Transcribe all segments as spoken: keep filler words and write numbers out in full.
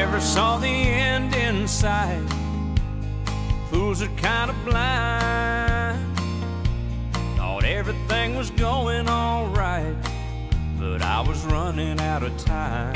never saw the end in sight. Fools are kind of blind. Thought everything was going all right, but I was running out of time.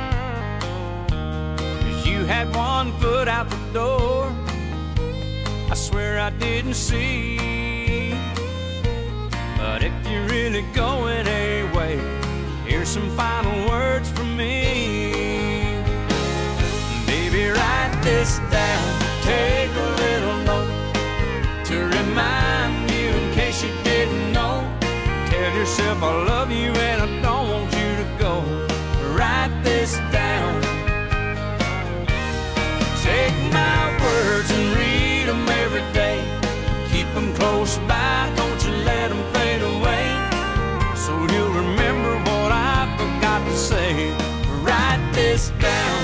'Cause you had one foot out the door, I swear I didn't see. But if you're really going away, here's some final words from me. Baby, write this down, take a little note to remind you in case you didn't know. Tell yourself I love you and I don't want you to go. Write this down. Take my words and read them every day. Keep them close by, don't you let them fade away. So you'll remember what I forgot to say. Write this down.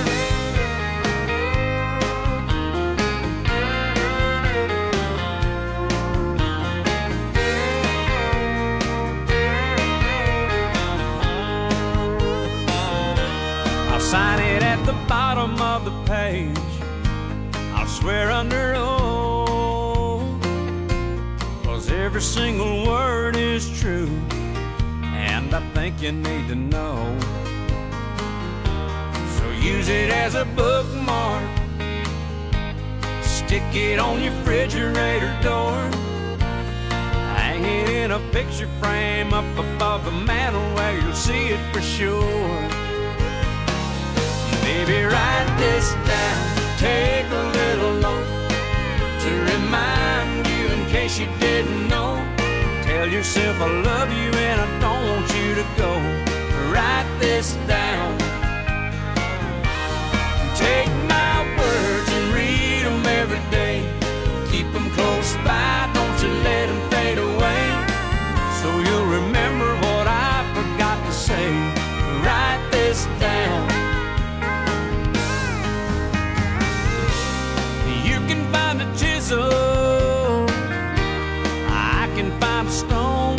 I'll sign it at the bottom of the page. I'll swear under oath, 'cause every single word is true, and I think you need to know. So use it as a bookmark, stick it on your refrigerator door, hang it in a picture frame up above the mantel where you'll see it for sure. Baby, write this down, take a little note to remind you in case you didn't know. Tell yourself I love you and I don't want you to go. Write this down. Take my words and read them every day. Keep them close by, don't you let them fade away. So you'll remember what I forgot to say. Write this down. You can find a chisel, I can find a stone.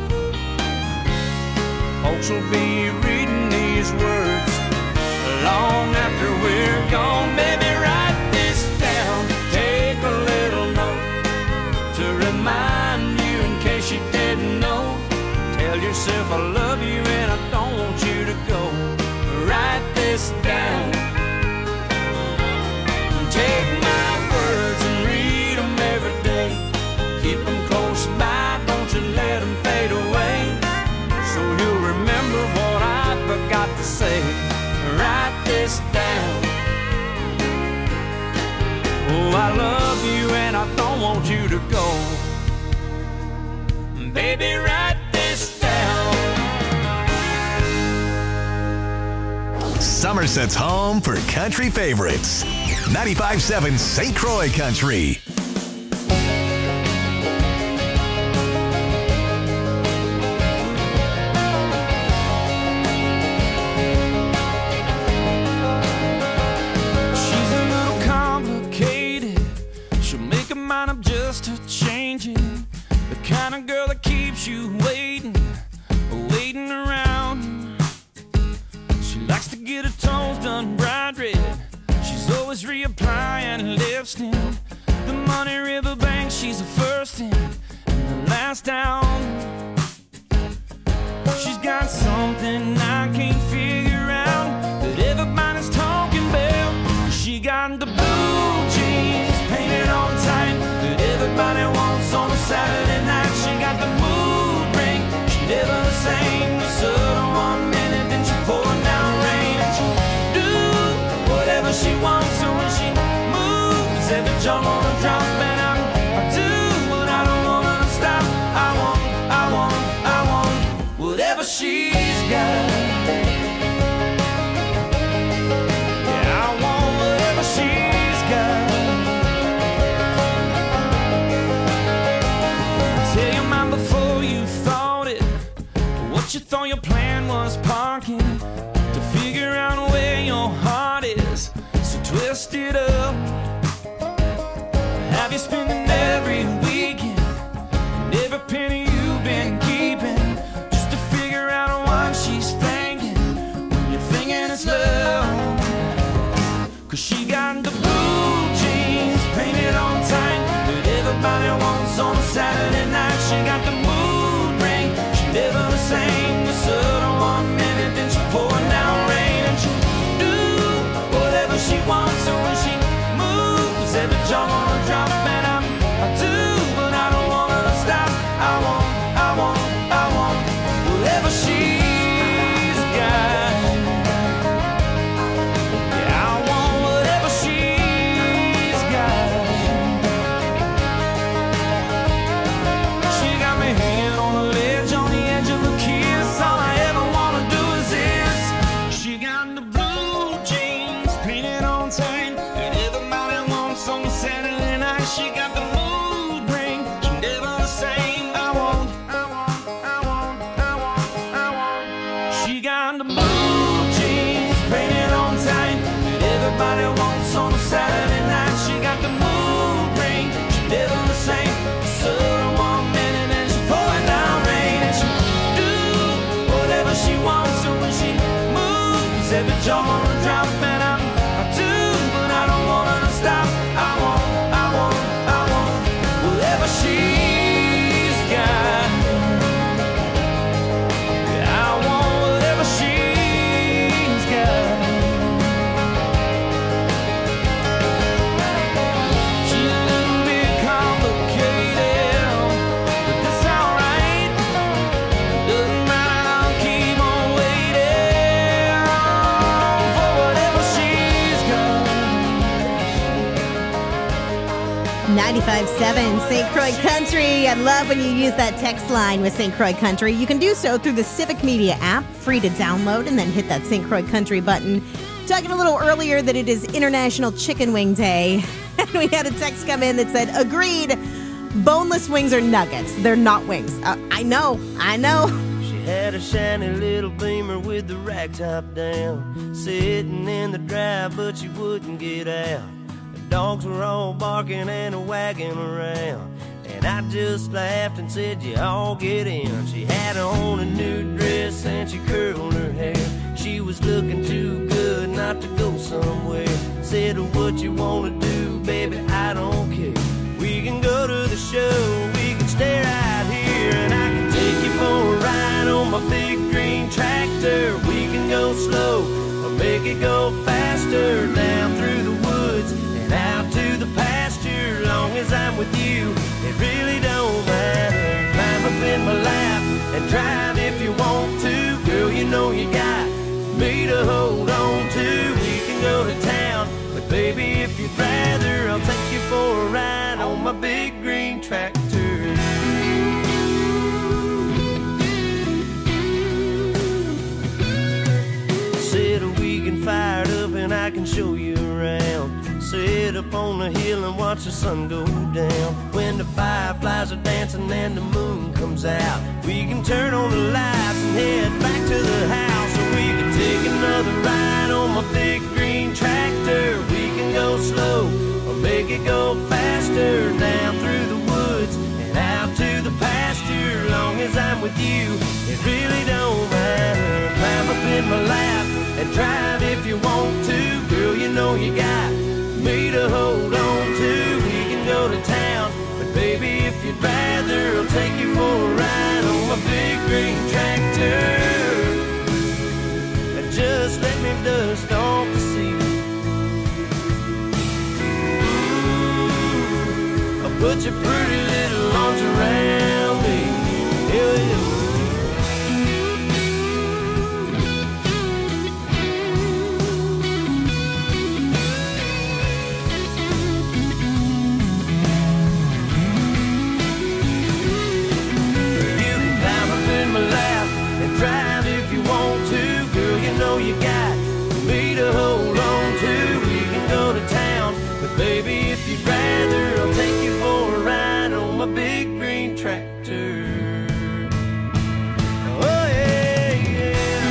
Folks will be reading these words long after we're gone. Baby, write this down, take a little note to remind you in case you didn't know. Tell yourself I love you and I don't want you to go. Write this down. Take my words and read them every day. Keep them close by, don't you let them fade away. So you'll remember what I forgot to say. Write this down. Oh, I love you and I don't want you to go. Baby, write this down. Somerset's home for country favorites. ninety-five point seven Saint Croix Country. She's a little complicated. She'll make a mind up just to change it. The kind of girl that keeps you waiting, waiting around. She likes to get her toes done bright red. She's always reapplying lipstick. The Money River Bank, she's the first in and the last down. She's got something I can't figure out that everybody's talking about. She got the blue jeans painted on tight that everybody wants on a Saturday night. She got the mood ring, she never the same. The sun one minute, then she pouring down rain. And she do whatever she wants, so when she moves, every jump on a drop. And I, I do what I don't want her to stop. I want, I want, I want whatever she's got. Yeah, I want whatever she's got. Tell your mind before you thought it, what you thought your plan was parking, to figure out where your heart is, so twist it up. Have you spending every weekend and every penny you've been keeping just to figure out what she's thinking when you're thinking it's love? she wants. So when she moves, every jaw wanna drop. And I'm, I do, but I don't want her to stop. I want, I want, I want whatever she's got. Yeah, I want whatever she's got. She got me hanging on the ledge, on the edge of a kiss. All I ever wanna do is this. She got the blue jeans painted on tight that everybody wants on Saturday night. She got the mood ring, she never the same. I want, I want, I want, I want, I want. She got the blue jeans painted on tight that everybody wants on a Saturday night. She got the mood ring, she never the same. Southern woman and then she pouring down rain. And she do whatever she wants. So when she moves, every jaw wanna drop. And I'm, I do, but I don't want her to stop. I want, I want, I want whatever she's got. Yeah, I want whatever she's got. She's a little bit complicated, but that's alright. Doesn't matter, I'll keep on waiting for whatever she's got. ninety-five point seven Saint Croix Country. I love when you use that text line with Saint Croix Country. You can do so through the Civic Media app, free to download, and then hit that Saint Croix Country button. Talking a little earlier that it is International Chicken Wing Day, and we had a text come in that said, agreed, boneless wings are nuggets. They're not wings. Uh, I know, I know. She had a shiny little Beamer with the rack top down, sitting in the drive, but she wouldn't get out. The dogs were all barking and wagging around, and I just laughed and said, you all get in. She had on a new dress and she curled her hair. She was looking too good not to go somewhere. Said, what you wanna do, baby, I don't care. We can go to the show, we can stay right here, and I can take you for a ride on my big green tractor. We can go slow or make it go faster, down through the woods and out to the pasture. Long as I'm with you, it really don't matter. Climb up in my lap and drive if you want to. Girl, you know you got me to hold on to. We can go to town, but baby, if you'd rather, I'll take you for a ride on my big green tractor. Said we can fire it up and I can show you around. Sit up on the hill and watch the sun go down. When the fireflies are dancing and the moon comes out, we can turn on the lights and head back to the house. Or we can take another ride on my big green tractor. We can go slow or make it go faster, down through the woods and out to the pasture. Long as I'm with you, it really don't matter. Climb up in my lap and drive if you want to. Girl, you know you got me to hold on to. We can go to town, but baby, if you'd rather, I'll take you for a ride on my big green tractor. And just let me dust off the seat. Ooh, I'll put your pretty little arms around me. Yeah, yeah. Drive if you want to, girl, you know you got me to hold on to. We can go to town, but baby, if you'd rather, I'll take you for a ride on my big green tractor. Oh yeah, yeah.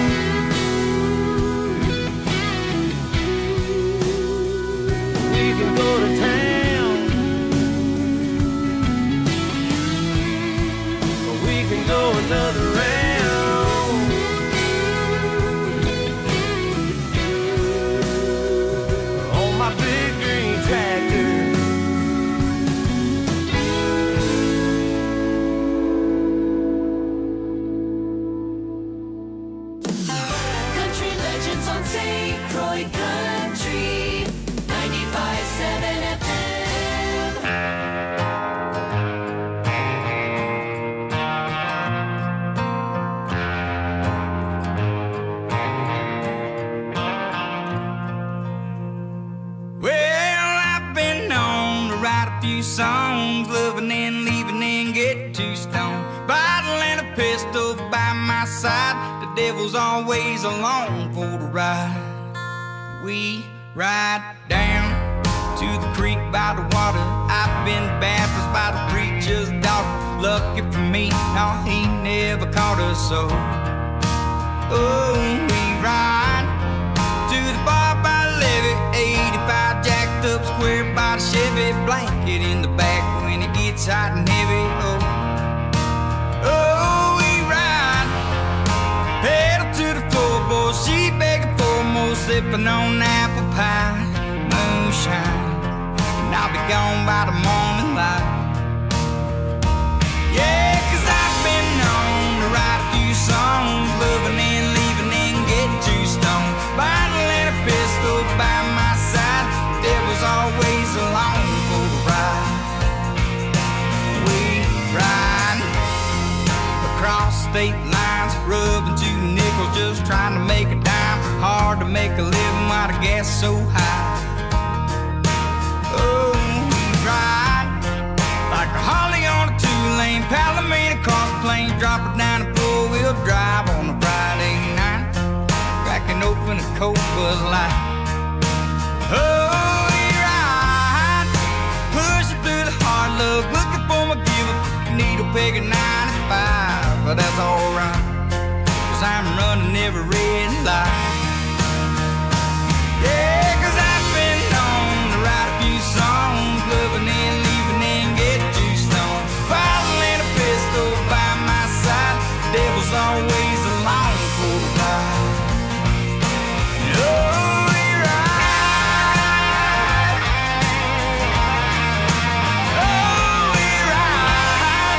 We can go to town, or we can go another round. Tractor. few songs, loving and leaving and get too stoned. Bottle and a pistol by my side, the devil's always along for the ride. We ride down to the creek by the water. I've been baptized by the preacher's daughter. Lucky for me, no, he never caught us so. Oh, we ride to the bar by the levee, eighty-five jacked up square by the Chevy, blanket in the back when it gets hot and heavy. Oh, oh, we ride, pedal to the floorboard, she begging for more, sipping on apple pie, moonshine, and I'll be gone by the morning light. Yeah, 'cause I've been known to write a few songs, loving and leaving and getting too stoned. Bottle and a pistol by my side, the devil's always along for the ride. We ride across state lines, rubbing two nickels, just trying to make a dime. Hard to make a living while the gas is so high. Oh, we ride like a Harley on a two-lane Palomino across the plains, drop it down and four-wheel drive on a Friday night, cracking open a cold Bud Light. Oh, we ride, pushing through the hard luck, looking for my give-up, needle peg at ninety-five, but that's alright, 'cause I'm running every red light. Yeah, 'cause I've been known to write a few songs, loving and leaving and get too stoned. Bottle and a pistol by my side, the devil's always along for the ride. Oh, we ride. Oh, we ride.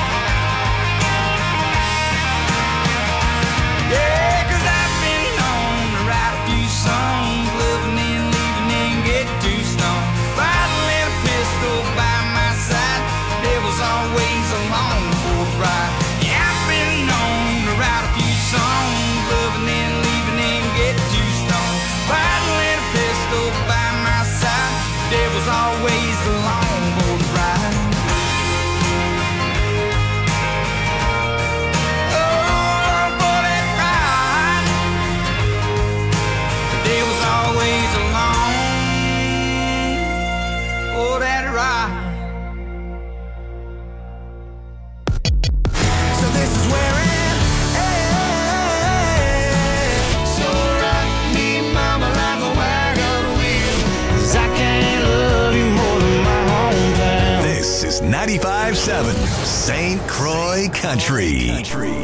Yeah, 'cause I've been known to write a few songs, loving and leaving and get too stoned. Bottle and a pistol by my side, the devil's always along for the ride. Yeah, I've been known to write a few songs, loving and leaving and get too stoned. Bottle and a pistol by my side, the devil's always along for the ride. Oh, for that ride, the devil's always along for that ride. So this is where it ends. So rock me, mama, like a wagon wheel, 'cause I can't love you more than my hometown. This is ninety-five point seven Saint Croix Country. Country.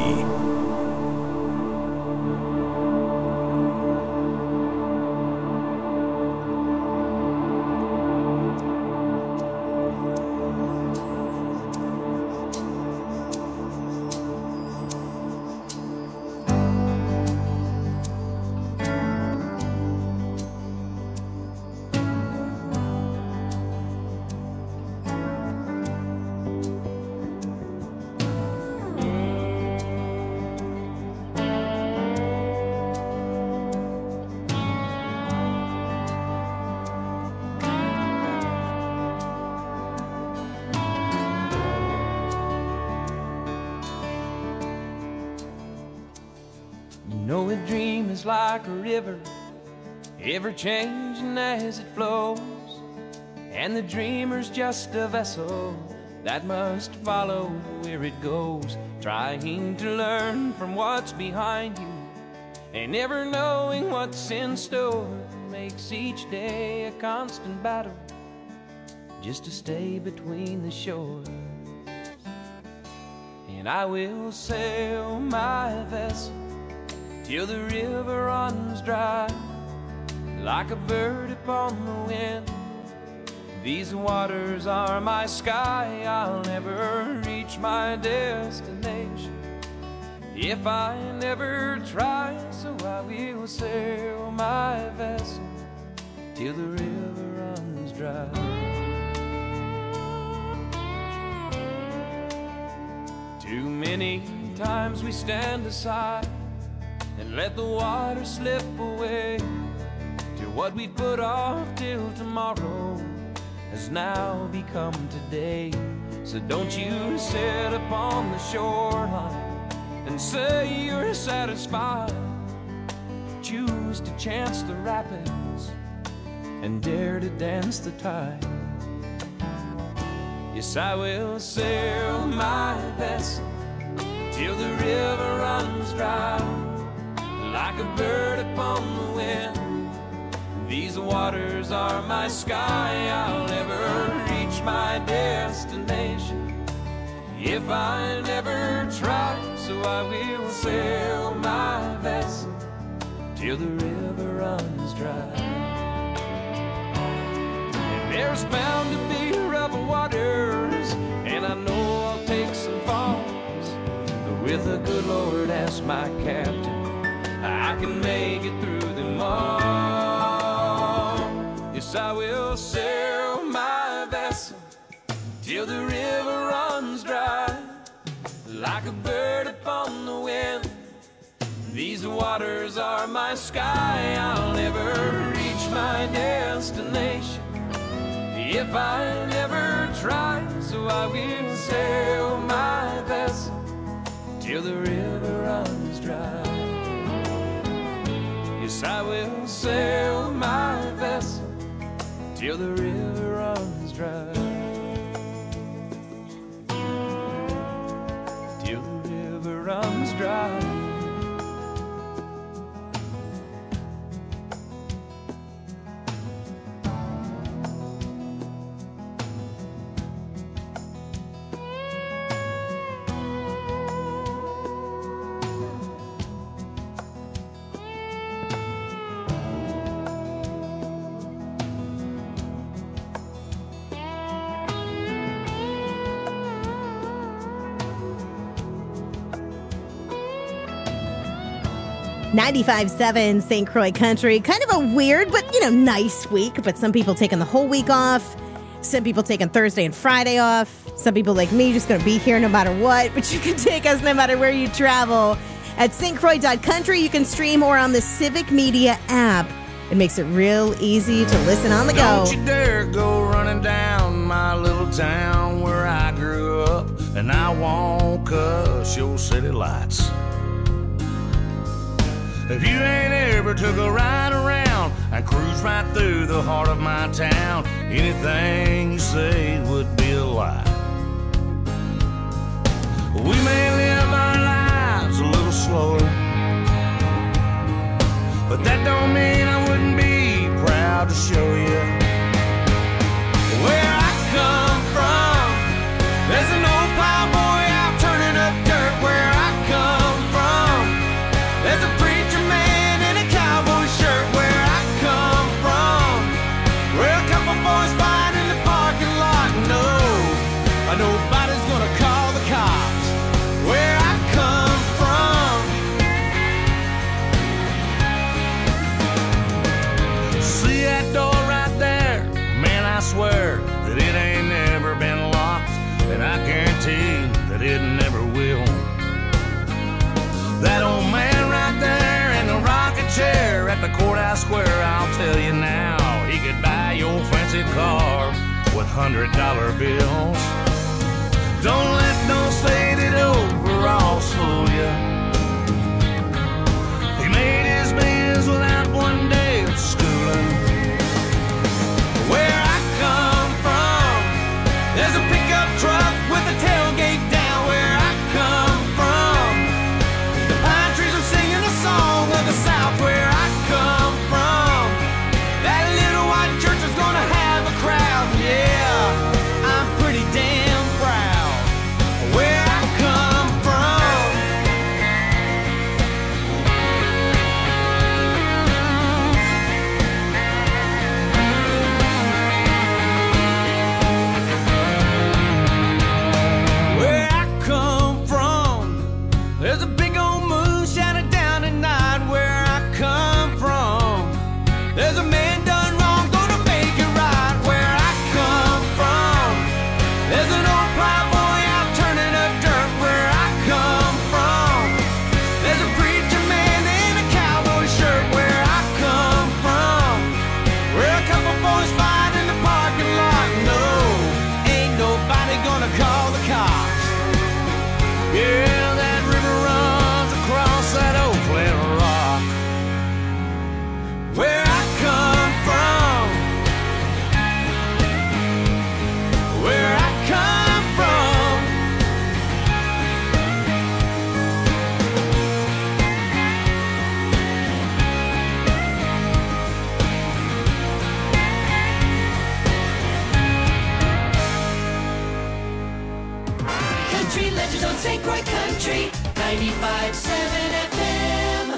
You know a dream is like a river, ever changing as it flows, and the dreamer's just a vessel that must follow where it goes, trying to learn from what's behind you and never knowing what's in store, makes each day a constant battle just to stay between the shores. And I will sail my vessel till the river runs dry, like a bird upon the wind. These waters are my sky, I'll never reach my destination if I never try. So I will sail my vessel till the river runs dry. Too many times we stand aside and let the water slip away to what we put off till tomorrow, has now become today. So don't you sit upon the shoreline and say you're satisfied. Choose to chance the rapids and dare to dance the tide. Yes, I will sail my vessel till the river runs dry. Like a bird upon the wind, these waters are my sky. I'll never reach my destination if I never try. So I will sail my vessel till the river runs dry. And there's bound to be rough waters, and I know I'll take some falls, but with the good Lord as my captain, I can make it through them all. Yes, I will sail my vessel till the river runs dry. Like a bird upon the wind, these waters are my sky. I'll never reach my destination if I never try. So I will sail my vessel till the river runs dry. Yes, I will sail my vessel till the river runs dry. Till the river runs dry. ninety-five point seven Saint Croix Country. Kind of a weird, but, you know, nice week. But some people taking the whole week off. Some people taking Thursday and Friday off. Some people like me just going to be here no matter what. But you can take us no matter where you travel. At S T Croix dot country, you can stream or on the Civic Media app. It makes it real easy to listen on the go. Don't you dare go running down my little town where I grew up, and I won't cuss your city lights. If you ain't ever took a ride around and cruise right through the heart of my town, anything you say would be a lie. We may live our lives a little slower, but that don't mean I wouldn't be proud to show you where I come from. There's an old plowboy out turning up dirt where I come from. There's a preacher man in a cowboy shirt where I come from. Where a couple boys fight in the parking lot. No, nobody's gonna call the cops where I come from. See that door right there? Man, I swear that it ain't never been locked, and I guarantee that it never will. That old man right there in the rocking chair at the courthouse square, I'll tell you now, he could buy your fancy car with hundred dollar bills. Don't let those faded overalls fool you. He made his bills without one day of schooling. Where I come from, there's a pickup truck with a tailgate down where I come from. The pine trees are singing a song of the South where I come from. That little white church is gonna have a crowd, yeah, I'm pretty damn proud where I come from. on Saint Croix Country ninety-five point seven F M.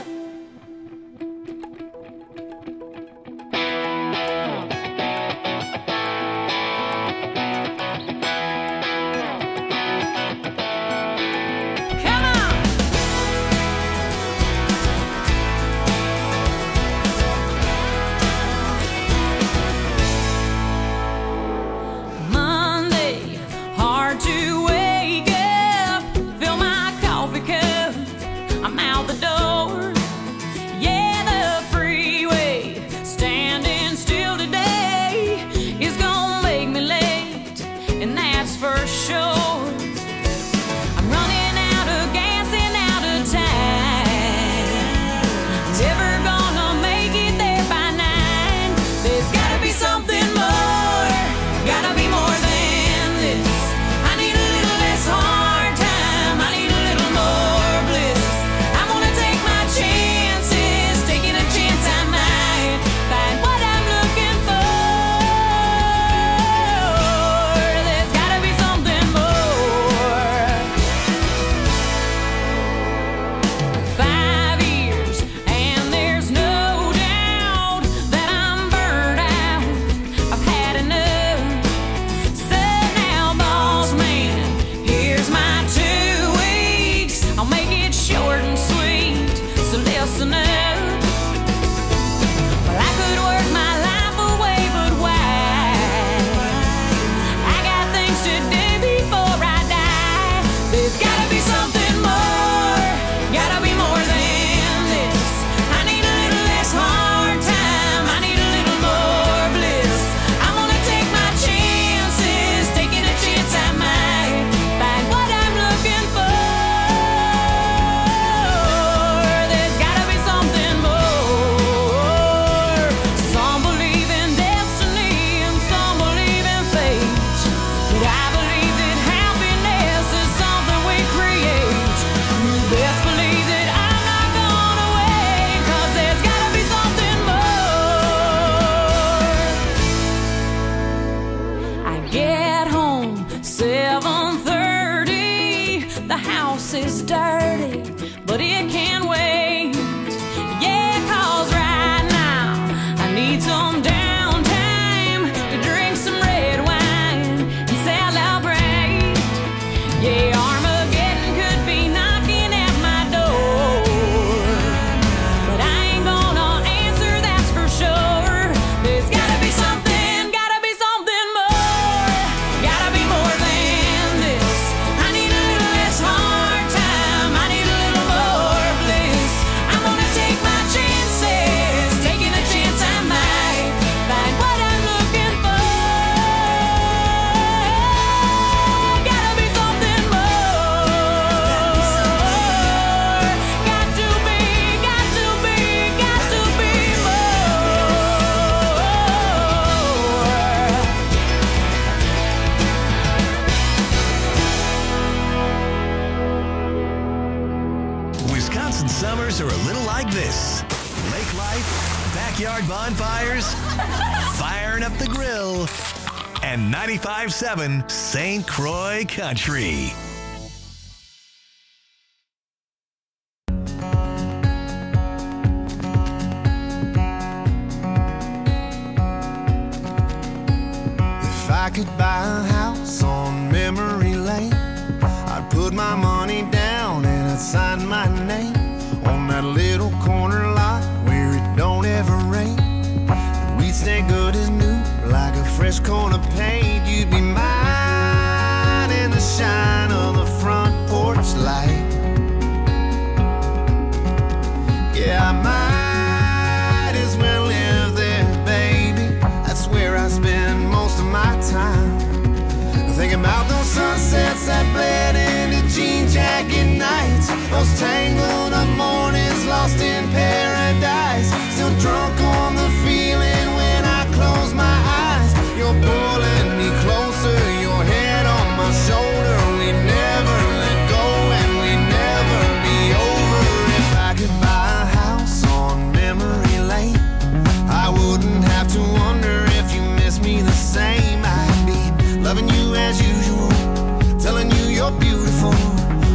Summers are a little like this. Lake life, backyard bonfires, firing up the grill, and ninety-five point seven Saint Croix Country. If I could buy a house on memory lane, I'd put my money down and I'd sign my name on that little corner lot where it don't ever rain. We'd stay good as new, like a fresh coat of paint. You'd be mine in the shine of the front porch light. Yeah, I might as well live there, baby. That's where I spend most of my time. Thinking about those sunsets that bled into jean jacket nights, those tangled up mornings lost in paradise. Still drunk on the feeling when I close my eyes. You're pulling me closer, your head on my shoulder. We never let go and we never be over. If I could buy a house on memory lane, I wouldn't have to wonder if you miss me the same. I'd be loving you as usual, telling you you're beautiful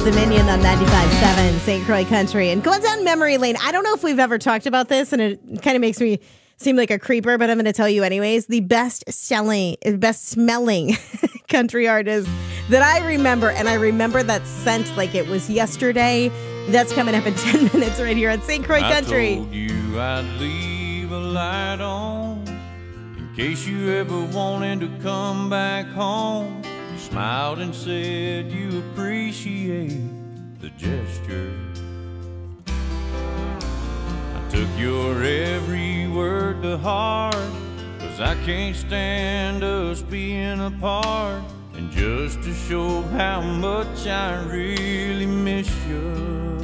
Kings Dominion on ninety-five point seven Saint Croix Country. And going down memory lane, I don't know if we've ever talked about this, and it kind of makes me seem like a creeper, but I'm going to tell you anyways. The best selling, best smelling country artist that I remember, and I remember that scent like it was yesterday. That's coming up in ten minutes right here on Saint Croix Country. I told you I'd leave a light on in case you ever wanted to come back home. You smiled and said you appreciate the gesture. I took your every word to heart, 'cause I can't stand us being apart. And just to show how much I really miss you,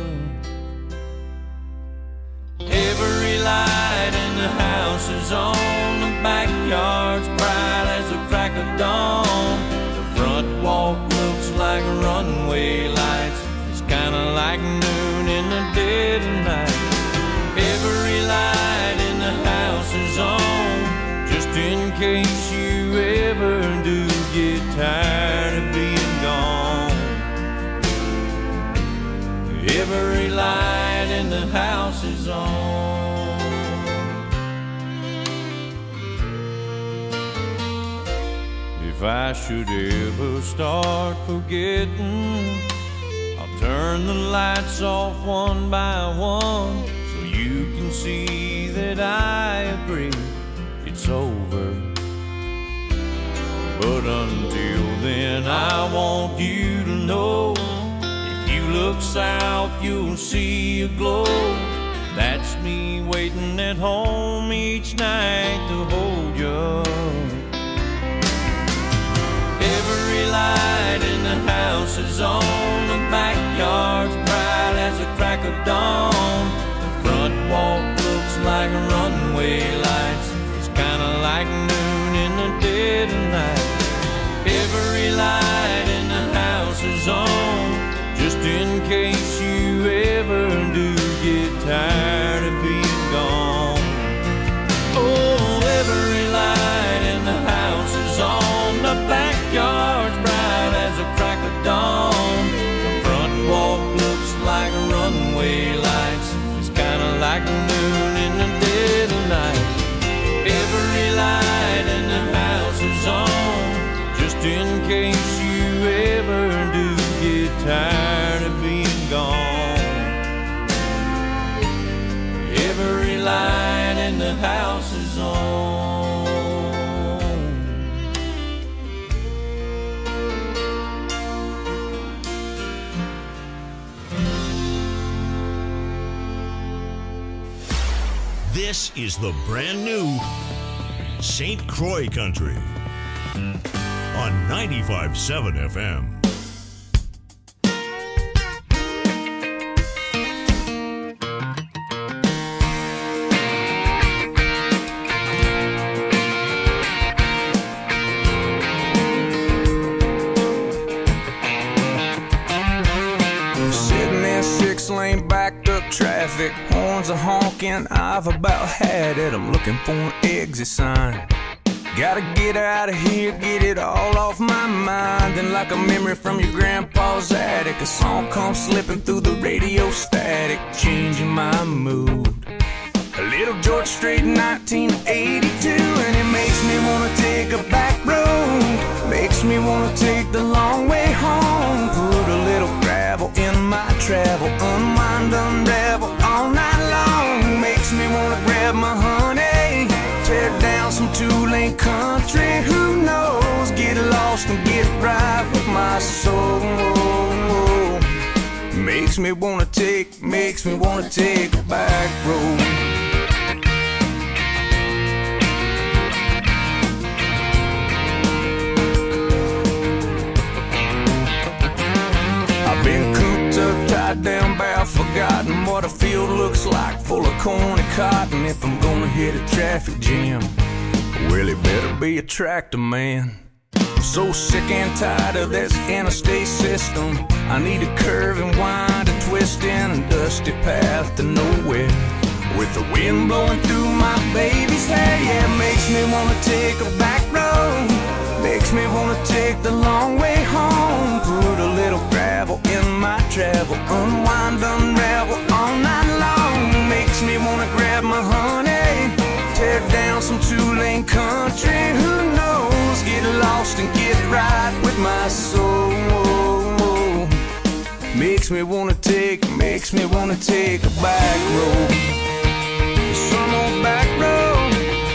every light in the house is on, the backyard's bright as the crack of dawn. The front walk looks like runway lights, it's kinda like noon in the dead of night. Every light in the house is on, just in case you ever do get tired of being gone. Every light in the house is on. If I should ever start forgetting, I'll turn the lights off one by one, so you can see that I agree it's over. But until then, I want you to know, if you look south, you'll see a glow. That's me waiting at home each night to hold you. Every light in the house is on, the backyard's bright as the crack of dawn. The front walk looks like runway lights, it's kinda like noon in the dead of night. Every light in the house is on, just in case you ever do get tired of being gone. Oh, every light in the house is on, the backyard's bright as a crack of dawn. The front walk looks like runway lights, it's kinda like noon in the dead of night. Every light in the house is on, just in case you ever do get tired of being gone. Every light in the house is on. This is the brand new Saint Croix Country on ninety-five point seven F M. Sitting in six-lane backed-up traffic, horns are honking, I've about had it. I'm looking for an exit sign. Gotta get out of here, get it all off my mind. And like a memory from your grandpa's attic, a song comes slipping through the radio static, changing my mood. A little George Strait in nineteen eighty-two, and it makes me wanna take a back road, makes me wanna take the long way home. Put a little gravel in my travel, unwind, unravel all night long. Makes me wanna grab my honey, tear down some two-lane country. Who knows, get lost and get right with my soul. Makes me wanna take, makes me wanna take a back road. I've been cooped up, tied down, bow, forgotten what a field looks like, full of corn and cotton. If I'm gonna hit a traffic jam, well, it better be a tractor man. I'm so sick and tired of this interstate system. I need a curve and wind, a twist in a dusty path to nowhere, with the wind blowing through my baby's hair. Yeah, it makes me wanna take a back road, makes me wanna take the long way home. Put a little gravel in my my travel. Unwind, unravel all night long. Makes me wanna grab my honey, tear down some two-lane country. Who knows? Get lost and get right with my soul. Makes me wanna take, makes me wanna take a back road. Some old back road.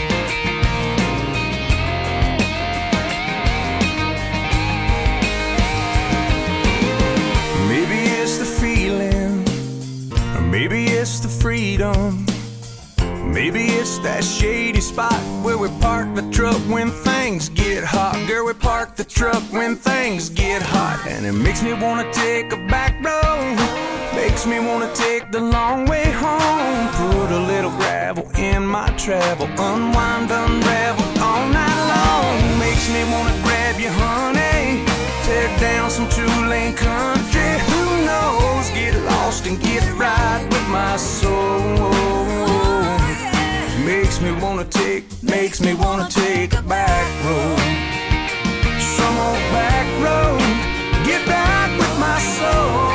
Maybe it's the feeling, or maybe it's the freedom. Maybe it's that shady spot where we park the truck when things get hot. Girl, we park the truck when things get hot. And it makes me wanna take a back road, makes me wanna take the long way home. Put a little gravel in my travel, unwind, unravel all night long. Makes me wanna grab you, honey, tear down some two-lane country. Who knows? Get lost and get right with my soul. Makes me wanna take, makes me wanna take a back road. Some old back road, get back with my soul.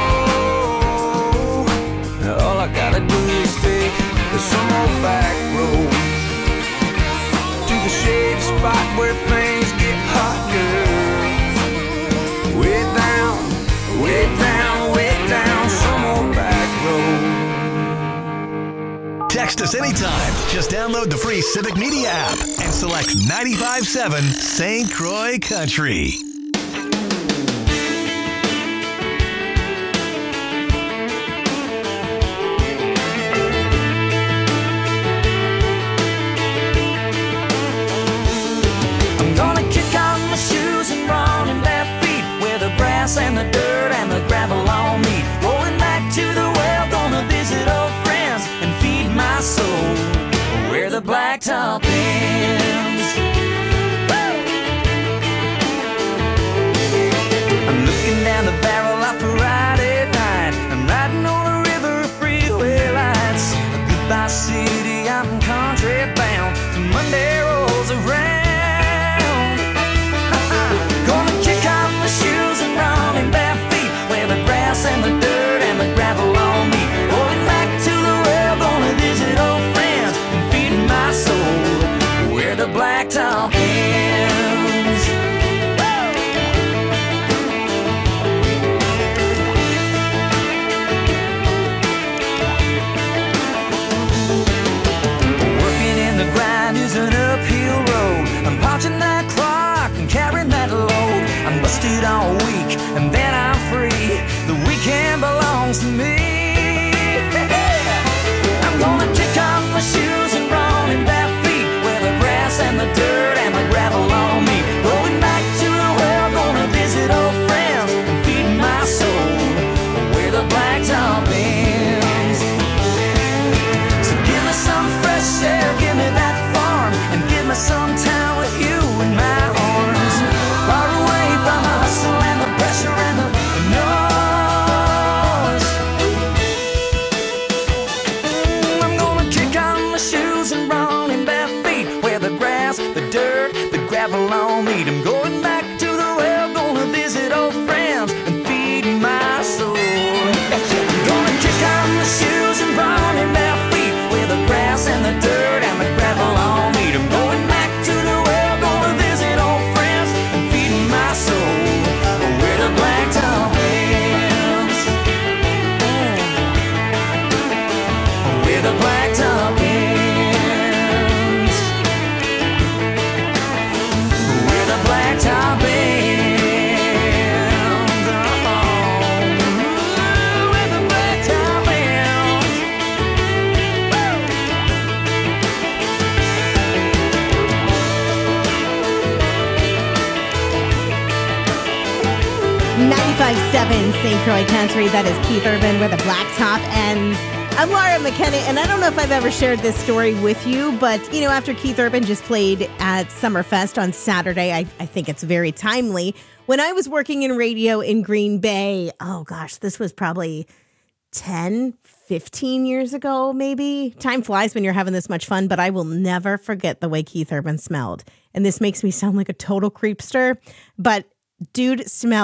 All I gotta do is take some old back road to the shady spot where things get hot, girl. Way down, way down, way down, some old back road. Text us anytime. Just download the free Civic Media app and select ninety-five point seven Saint Croix Country. I'm gonna kick off my shoes and run in bare feet where the grass and the dirt and the gravel all meet. Going back to the well, gonna visit old friends and feed my soul where the blacktop ends. Woo! I'm looking down the barrel of a Friday night. I'm riding on a river of freeway lights. Goodbye city, I'm country bound till Monday rolls around. Gonna kick off my shoes and run in bare feet where the grass and the dirt and the gravel all meet. Going back to the well, gonna visit old friends and feed my soul where the blacktop ends. Working in the grind is an uphill road. I'm punching that clock and carrying that load. I'm busted all week and then I'm free. The weekend belongs to me. I'm gonna kick off my shoes and run in bare feet where the grass and the dirt and the gravel all meet. Going back to the well, gonna visit old friends and feed my soul where the blacktop ends. So give me some fresh air, give me that farm, and give me some time with you in my arms. Far away from the hustle and the pressure and the noise. I'm gonna kick on my shoes and run in bare feet where the grass, the dirt, the gravel all meet. I'm going back to the well, gonna visit old friends and feed my soul. I'm gonna kick on my shoes and run in bare feet where the grass and the dirt and the gravel all meet. I'm going back to the well, gonna visit old friends and feed my soul where the blacktop ends. Where the blacktop ends. Where the blacktop ends. Oh, where the blacktop ends. ninety-five point seven Saint Croix Country. That is Keith Urban where the blacktop ends. I'm Laura McKenna, and I don't know if I've ever shared this story with you, but, you know, after Keith Urban just played at Summerfest on Saturday, I, I think it's very timely. When I was working in radio in Green Bay, oh gosh, this was probably ten, fifteen years ago, maybe. Time flies when you're having this much fun, but I will never forget the way Keith Urban smelled. And this makes me sound like a total creepster, but dude smelled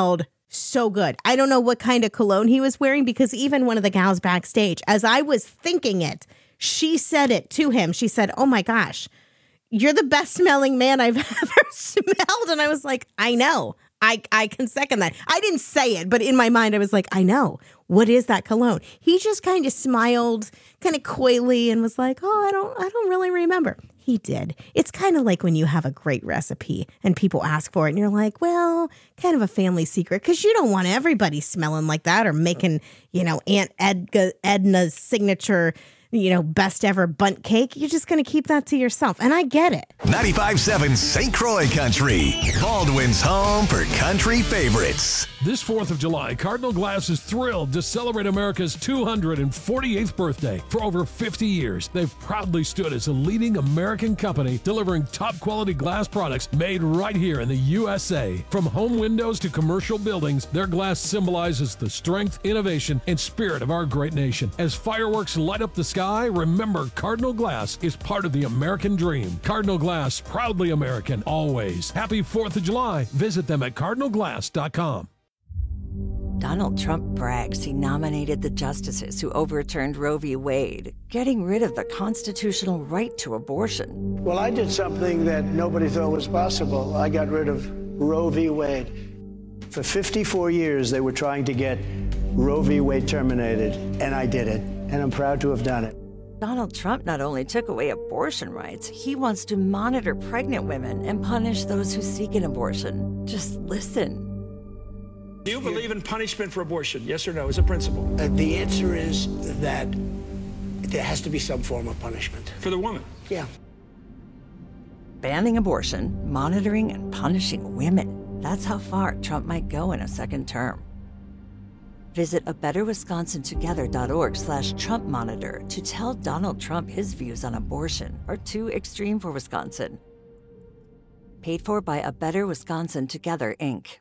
So good. I don't know what kind of cologne he was wearing, because even one of the gals backstage, as I was thinking it, she said it to him. She said, oh my gosh, you're the best smelling man I've ever smelled. And I was like, I know. I, I can second that. I didn't say it, but in my mind, I was like, I know. What is that cologne? He just kind of smiled, kind of coyly, and was like, oh, I don't, I don't really remember. He did. It's kind of like when you have a great recipe and people ask for it and you're like, well, kind of a family secret, because you don't want everybody smelling like that or making, you know, Aunt Edga, Edna's signature, you know, best ever bundt cake. You're just going to keep that to yourself. And I get it. ninety-five seven Saint Croix Country, Baldwin's home for country favorites. This fourth of July, Cardinal Glass is thrilled to celebrate America's two hundred forty-eighth birthday. For over fifty years, they've proudly stood as a leading American company delivering top-quality glass products made right here in the U S A. From home windows to commercial buildings, their glass symbolizes the strength, innovation, and spirit of our great nation. As fireworks light up the sky, remember Cardinal Glass is part of the American dream. Cardinal Glass, proudly American, always. Happy fourth of July. Visit them at cardinal glass dot com. Donald Trump brags he nominated the justices who overturned Roe v. Wade, getting rid of the constitutional right to abortion. Well, I did something that nobody thought was possible. I got rid of Roe v. Wade. For fifty-four years, they were trying to get Roe v. Wade terminated, and I did it, and I'm proud to have done it. Donald Trump not only took away abortion rights, he wants to monitor pregnant women and punish those who seek an abortion. Just listen. Do you believe in punishment for abortion? Yes or no, as a principle? Uh, the answer is that there has to be some form of punishment. For the woman? Yeah. Banning abortion, monitoring and punishing women. That's how far Trump might go in a second term. Visit a better wisconsin together dot org slash Trump monitor to tell Donald Trump his views on abortion are too extreme for Wisconsin. Paid for by A Better Wisconsin Together, Incorporated.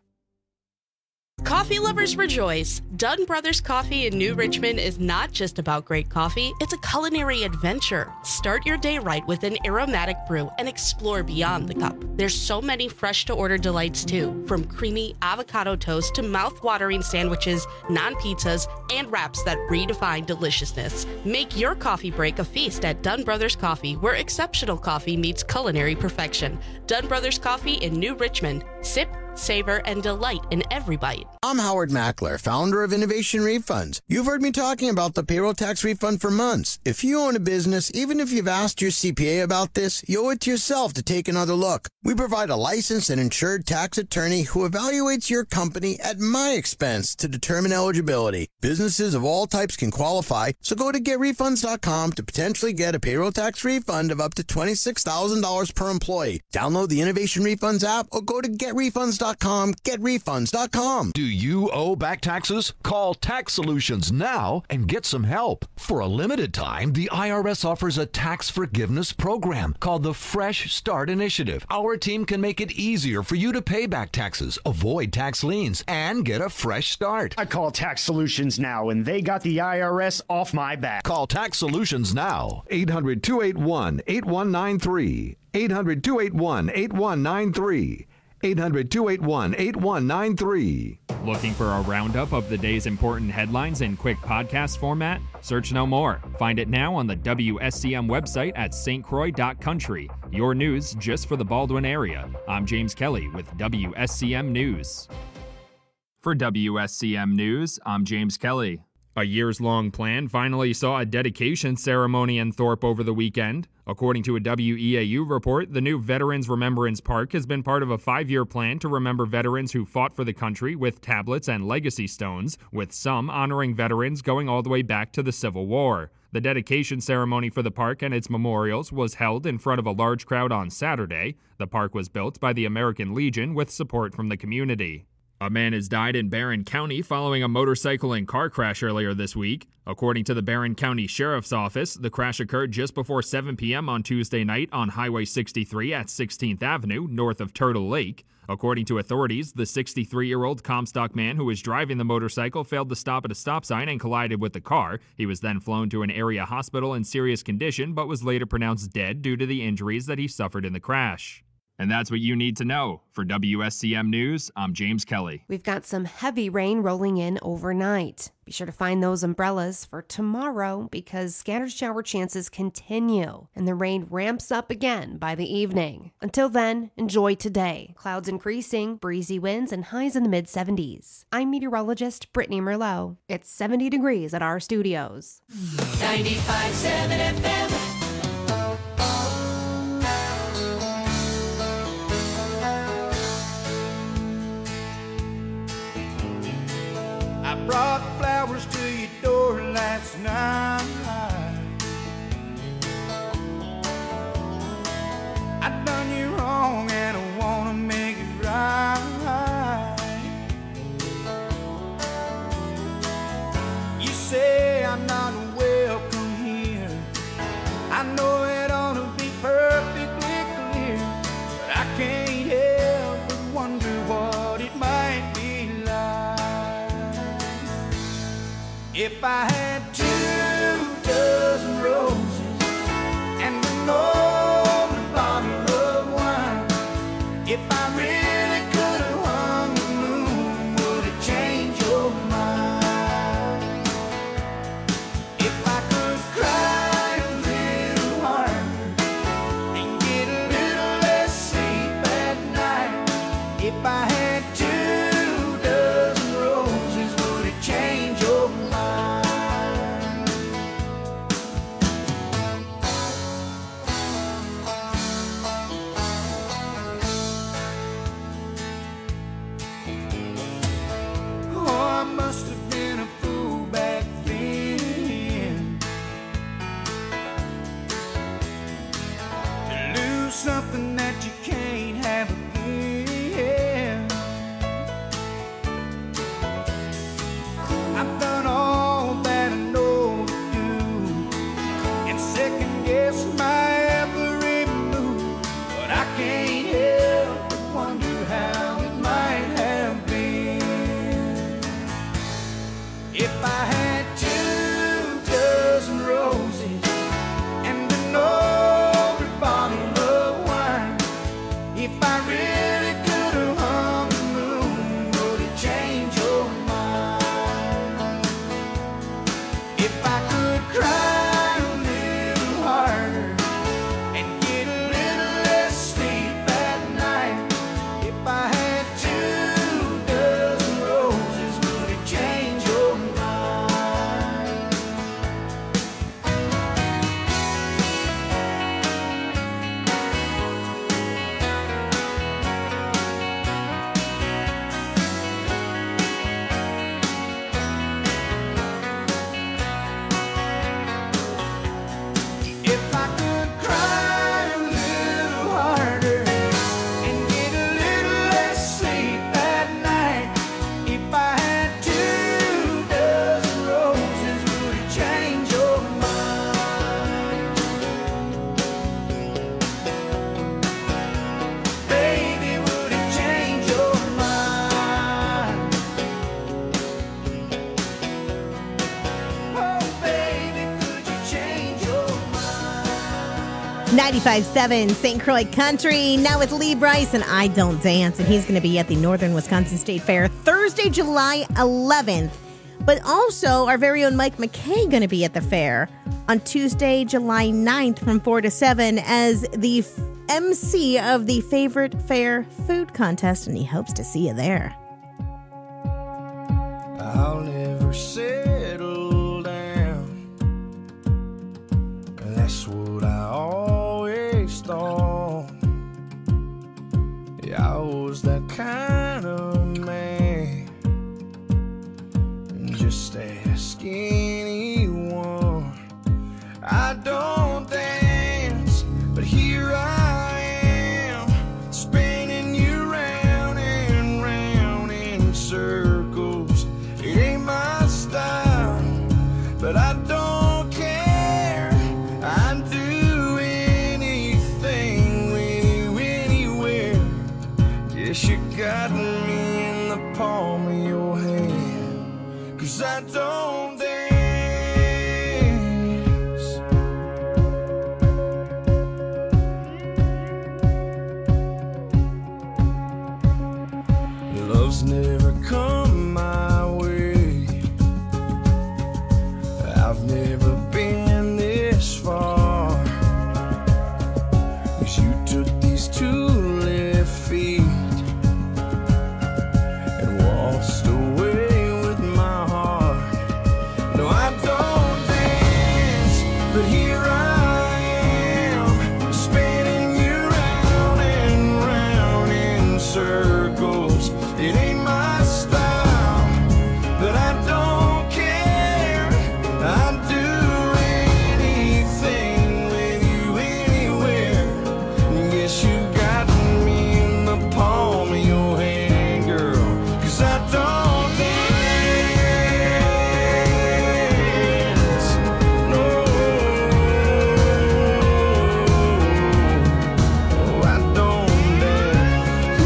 Coffee lovers rejoice. Dunn Brothers Coffee in New Richmond is not just about great coffee, it's a culinary adventure. Start your day right with an aromatic brew and explore beyond the cup. There's so many fresh-to-order delights too, from creamy avocado toast to mouth-watering sandwiches, non-pizzas, and wraps that redefine deliciousness. Make your coffee break a feast at Dunn Brothers Coffee, where exceptional coffee meets culinary perfection. Dunn Brothers Coffee in New Richmond. Sip, savor, and delight in every bite. I'm Howard Mackler, founder of Innovation Refunds. You've heard me talking about the payroll tax refund for months. If you own a business, even if you've asked your C P A about this, you owe it to yourself to take another look. We provide a licensed and insured tax attorney who evaluates your company at my expense to determine eligibility. Businesses of all types can qualify, so go to get refunds dot com to potentially get a payroll tax refund of up to twenty-six thousand dollars per employee. Download the Innovation Refunds app or go to get refunds dot com, get refunds dot com. Do you owe back taxes? Call Tax Solutions now and get some help. For a limited time, the I R S offers a tax forgiveness program called the Fresh Start Initiative. Our team can make it easier for you to pay back taxes, avoid tax liens, and get a fresh start. I call Tax Solutions now, and they got the I R S off my back. Call Tax Solutions now. eight hundred, two eight one, eight one nine three. eight hundred, two eight one, eight one nine three. eight hundred, two eight one, eight one nine three. Looking for a roundup of the day's important headlines in quick podcast format? Search no more. Find it now on the W S C M website at s t croix dot country. Your news just for the Baldwin area. I'm James Kelly with W S C M News. For W S C M News, I'm James Kelly. A years-long plan finally saw a dedication ceremony in Thorpe over the weekend. According to a W E A U report, the new Veterans Remembrance Park has been part of a five-year plan to remember veterans who fought for the country with tablets and legacy stones, with some honoring veterans going all the way back to the Civil War. The dedication ceremony for the park and its memorials was held in front of a large crowd on Saturday. The park was built by the American Legion with support from the community. A man has died in Barron County following a motorcycle and car crash earlier this week. According to the Barron County Sheriff's Office, the crash occurred just before seven p.m. on Tuesday night on Highway sixty-three at sixteenth Avenue, north of Turtle Lake. According to authorities, the sixty-three-year-old Comstock man who was driving the motorcycle failed to stop at a stop sign and collided with the car. He was then flown to an area hospital in serious condition, but was later pronounced dead due to the injuries that he suffered in the crash. And that's what you need to know. For W S C M News, I'm James Kelly. We've got some heavy rain rolling in overnight. Be sure to find those umbrellas for tomorrow because scattered shower chances continue and the rain ramps up again by the evening. Until then, enjoy today. Clouds increasing, breezy winds, and highs in the mid seventies. I'm meteorologist Brittany Merlot. It's seventy degrees at our studios. ninety-five point seven F M. I brought flowers to your door last night. I done you wrong and I wanna make it right. You say I'm not welcome here. I know it ought to be perfectly clear, but I can't help but wonder what it might be like. If I had two dozen roses and an open bottle of wine, if I really could have hung the moon, would it change your mind? If I could cry a little harder and get a little less sleep at night, if I had two dozen roses, would it change your mind? Oh, I must have been a fool back then to lose something that you can't have again. I've done all that I know to do and second guess my every move, but I can't help but wonder how it might have been. If I had two dozen roses and an old bottle of wine, if I really could have hung the moon, would it change your mind? If I could cry a little harder and get a little less sleep at night, if I had two dozen roses, would it change your mind? If I could cry a little harder and get a little less sleep at night, if I had two dozen roses, would it change your mind? Baby, would it change your mind? Oh, baby, could you change your mind? ninety-five point seven Saint Croix Country. Now with Lee Brice and I Don't Dance. And he's going to be at the Northern Wisconsin State Fair Thursday, July eleventh. But also our very own Mike McKay going to be at the fair on Tuesday, July ninth from four to seven as the f- M C of the Favorite Fair Food Contest. And he hopes to see you there. I'll never settle down. That's what I always thought. Yeah, I was that kind of man. Just ask anyone. I don't dance, but here I am, spinning you round and round in circles. It ain't my style, but I don't care. I'd do anything with you anywhere. Yes, you got me in the palm of your hand, 'cause I don't dance. love's never come my way. I've never been this far, 'cause you took these two left feet and waltzed away with my heart. No, I don't dance, but here I am, spinning you round and round in circles. It ain't my style, but I don't care. I'd do anything with you anywhere. Guess you got me in the palm of your hand, girl, 'cause I don't dance. No, I don't dance.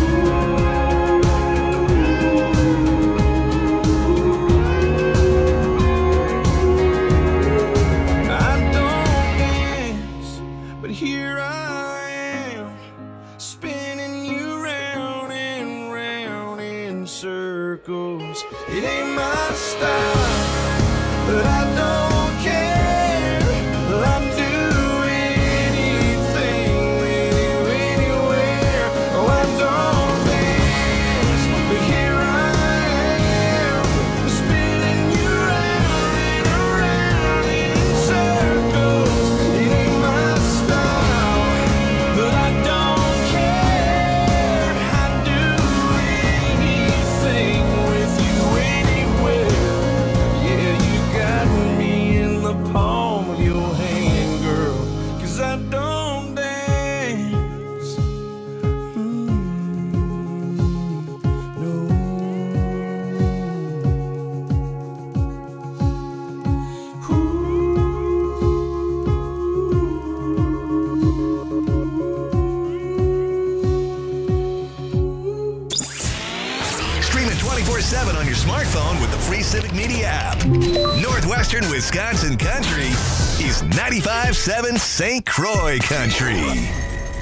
I don't dance, but here I am, spinning you round and round in circles. It ain't my style, but I don't care. I'd do anything with you anywhere. Oh, I don't dance, but here I am, spinning you round and around in circles. It ain't my style, but I don't care. I'd do anything with you anywhere. Yeah, you got me in the palm of your hand, girl, 'cause I don't dance. Mm, no. Stream it twenty-four seven on your smartphone with the free Civic Media app. Northwestern Wisconsin Country is ninety-five seven Saint Croix Country.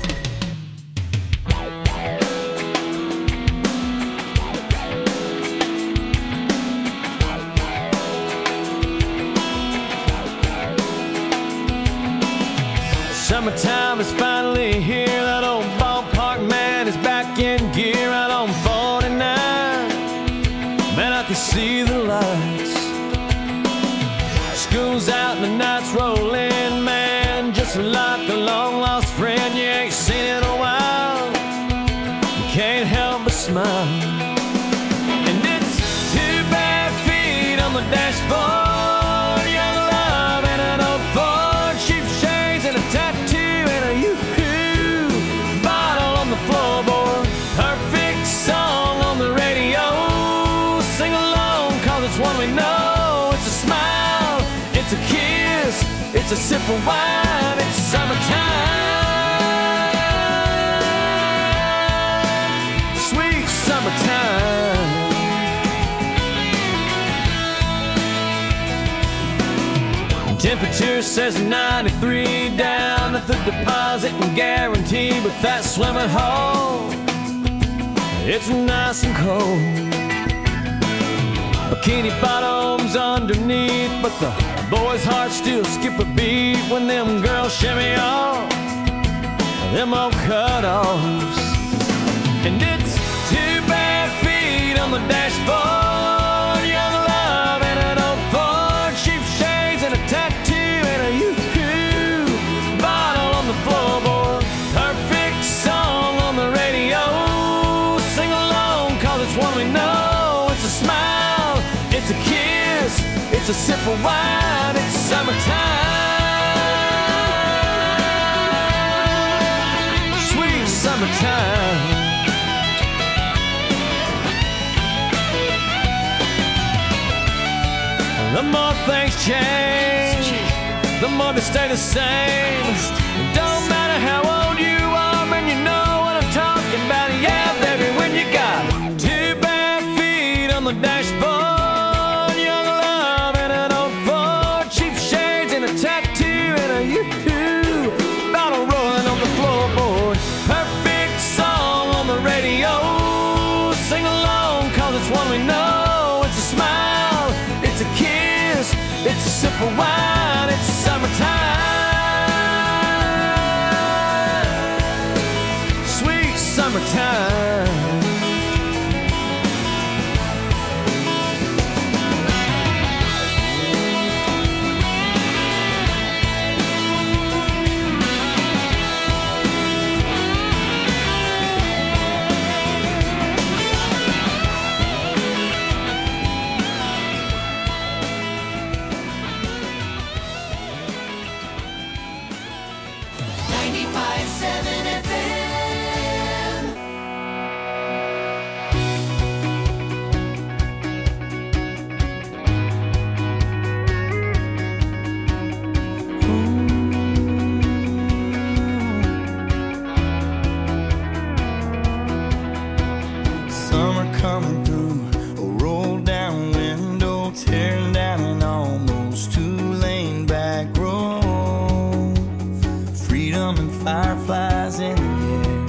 Summertime is finally here. That old ballpark man is back in gear out on forty-nine. Man, I can see the lights. School's out and the nights roll in, man. Just like a long lost friend you ain't seen in a while. You can't help but smile. And it's two bare feet on the dashboard, young love and an old Ford, cheap shades and a tattoo and a yoo-hoo bottle on the floorboard. Perfect song on the radio. Sing along, cause it's one we know. It's a smile, it's a kiss, it's a sip of wine. It's summertime, sweet summertime. Temperature says ninety-three down at the deposit and guarantee, but that swimming hole, it's nice and cold. Bikini bottoms underneath, but the boys' hearts still skip a beat when them girls shimmy off them old cut-offs. And it's two bare feet on the dashboard, young love and an old Ford, cheap shades and a tattoo and a yoo-hoo bottle on the floorboard. Perfect song on the radio. Sing along, cause it's one we know. It's a smile, it's a kiss, it's a sip of wine. It's summertime, sweet summertime. The more things change, the more they stay the same. It don't matter how old you are, man, you know what I'm talking about. Yeah, baby, when you got two bare feet on the dashboard, young love and an old Ford, cheap shades and a tattoo and a yoo-hoo bottle rolling on the floorboard. Perfect song on the radio. Sing along, for wine. It's summertime, sweet summertime. ninety-five seven F M. Summer coming through, a roll down window, tearing down an almost two-lane back road. Freedom and fireflies in the air.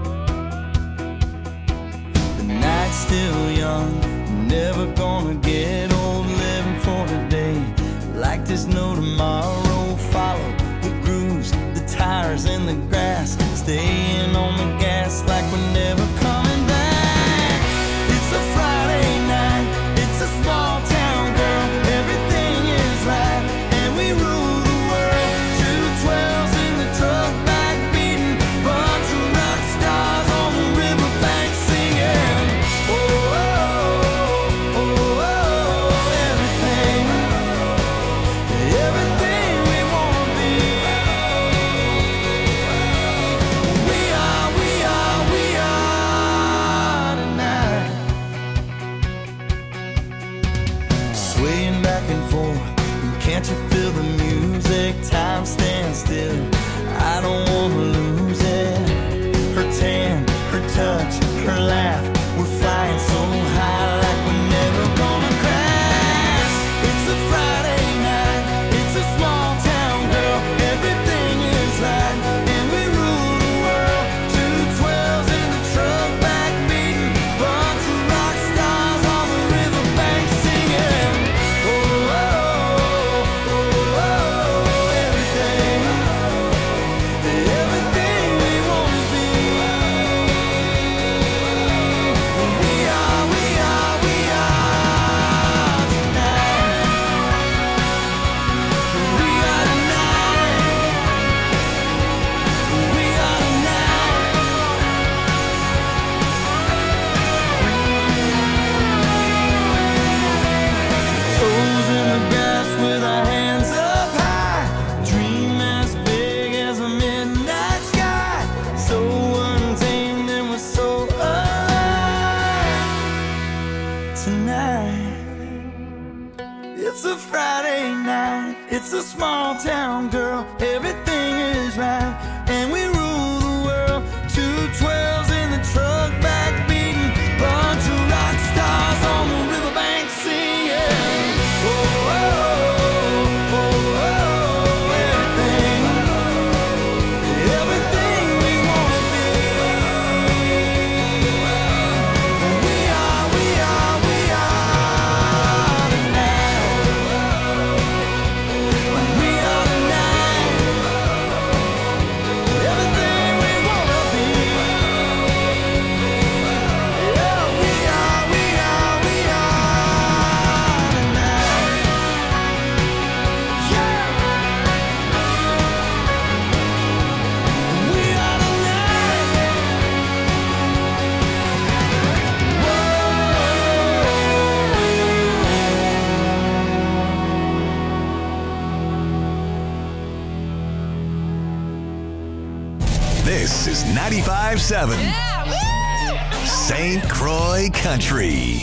The night's still young, never gonna get old. Living for today, like there's no tomorrow. Follow the grooves, the tires in the grass, staying on the gas like we're never coming back. It's a Friday night, it's a small town, girl. Everything is right, and we rule the world. Two twelves in the truck back beating, bunch of rock stars on the riverbank singing. Oh, oh, oh, oh, oh, everything, everything we wanna be. We are, we are, we are tonight. Swaying back and forth, can't you feel the music? Time stands still, I don't wanna lose it. Her tan, her touch, her laugh, we're flying so high like we're never gonna crash. It's a Friday night, it's a small town, girl. Everything is right, and we rule the world. Two twelves in the truck back beating, bunch of rock stars on the riverbank singing. Oh, oh, oh, oh, oh, everything, everything we wanna be. We are, we are, we are tonight. We are tonight. We are tonight. Toes in the grass with our hands up high. Dream as big as a midnight sky. So untamed and we're so alive tonight. It's a Friday night, it's a small town, girl. Everything is right, and we rule the world. Two twelves in the truck back beating, bunch of rock stars on the riverbank singing. Oh, oh, oh, oh, oh, everything, everything we wanna be. We are, we are, we are tonight. We are tonight. Everything we wanna be. Yeah, we are, we are, we are tonight. Yeah. We are This is ninety-five seven Saint Croix Country.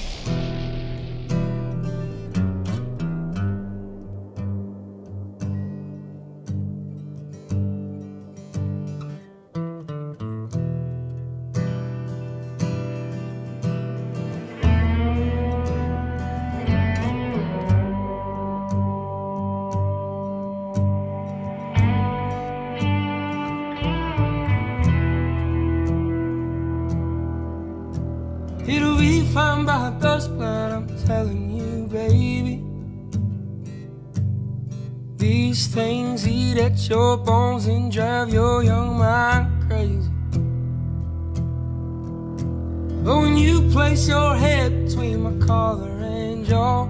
It'll be fine by dusk, but I'm telling you, baby, These things eat at your bones and drive your young mind crazy. But when you place your head between my collar and jaw,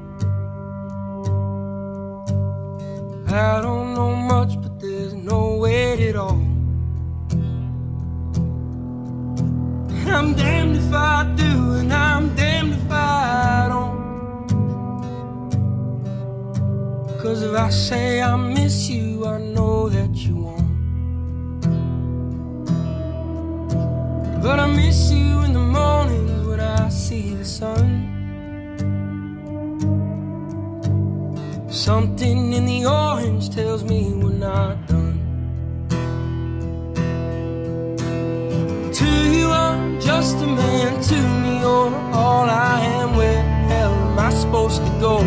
I don't know much, but there's no weight at all. And I'm damned if I do, and I'm damned if I don't. 'Cause if I say I miss you, I know that you won't. But I miss you in the mornings when I see the sun. Something in the orange tells me we're not done. To you I'm just a man, to me you're all I am. Where the hell am I supposed to go?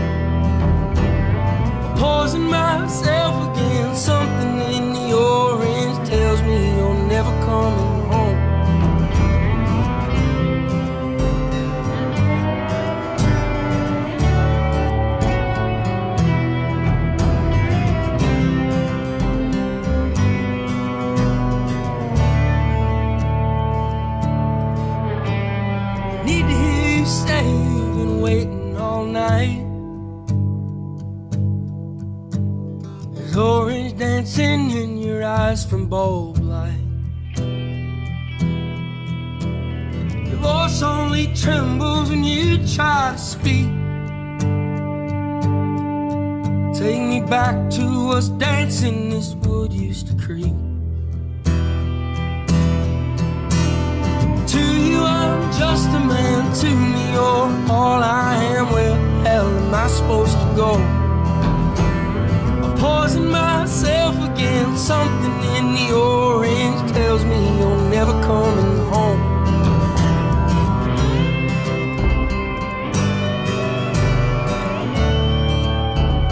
Poison myself again. Something in the orange tells me you're never coming home. I need to hear you say you've been waiting all night. Orange dancing in your eyes from bulb light. Your voice only trembles when you try to speak. Take me back to us dancing this wood used to creep. To you I'm just a man, to me you're all I am. Where the hell am I supposed to go? Poison myself again. Something in the orange tells me you're never coming